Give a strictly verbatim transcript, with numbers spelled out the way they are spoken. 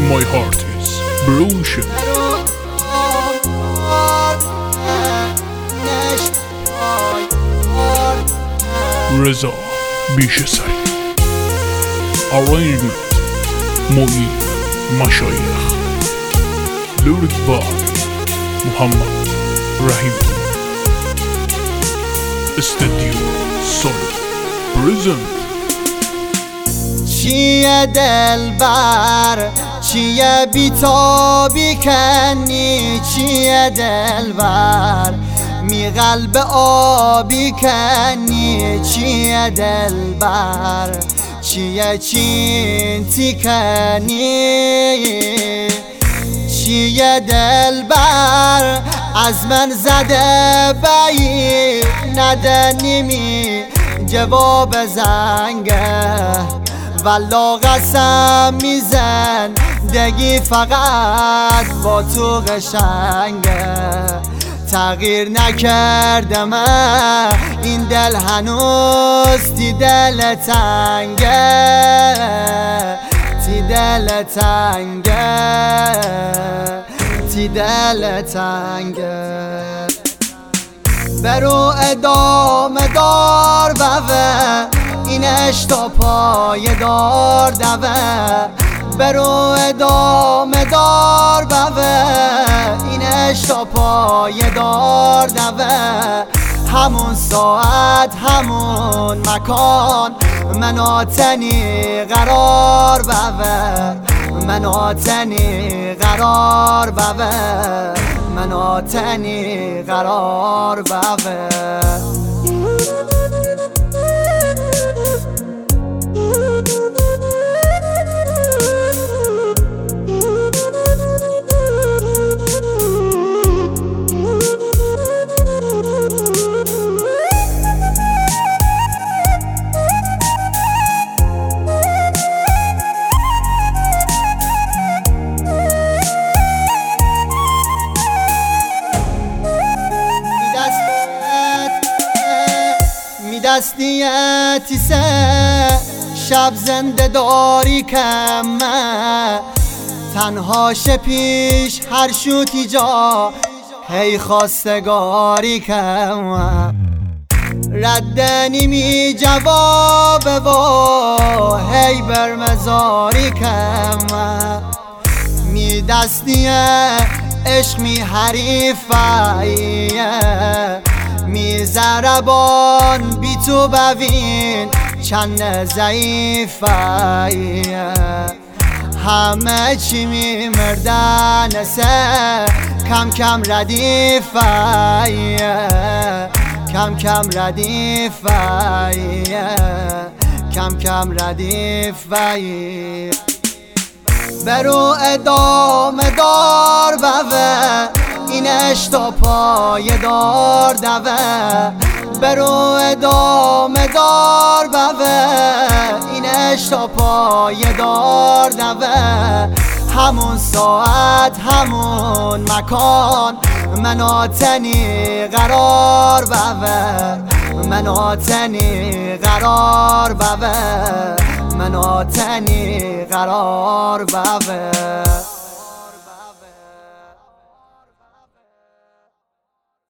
My heart is broken. رضا بیشسری. Arrangement معین مشایخ. Lyric by محمد رحیم. استودیو سولید پرزنت. چیه دلبر چیه بیتابی کنی، چیه دلبر می قلب آبی کنی، چیه دلبر چیه چینتی کنی، چیه دلبر از من زده بایی ندنیمی جواب زنگه، والا قسم میزن دگی فقط با تو قشنگه، تغییر نکردم این دل هنوز تی دل تنگه، تی دل تنگه، تی دل تنگه. برو ادامه دار بوه اینش تا پای دار دوه، برو ادامه دار بوه اینش تا پای دار دوه، همون ساعت همون مکان مناتنی قرار بوه، مناتنی قرار بوه، مناتنی قرار بوه. دستیتی سه شب زنده داری کمه، تنهاش پیش هر شوتی جا هی خواستگاری کمه، ردنی می جواب و هی برمزاری کمه، می دستیه عشق می حریفاییه، می زربان بی تو ببین چند ضعیفه، همه چی می مردن سه کم کم ردیفه، کم کم ردیفه، کم کم ردیفه. برو ادامه دار بوه اینش تا پای دار دوه، برو ادامه دار بوه اینش تا پای دار دوه، همون ساعت همون مکان مناتنی قرار بوه، مناتنی قرار بوه، مناتنی قرار بوه.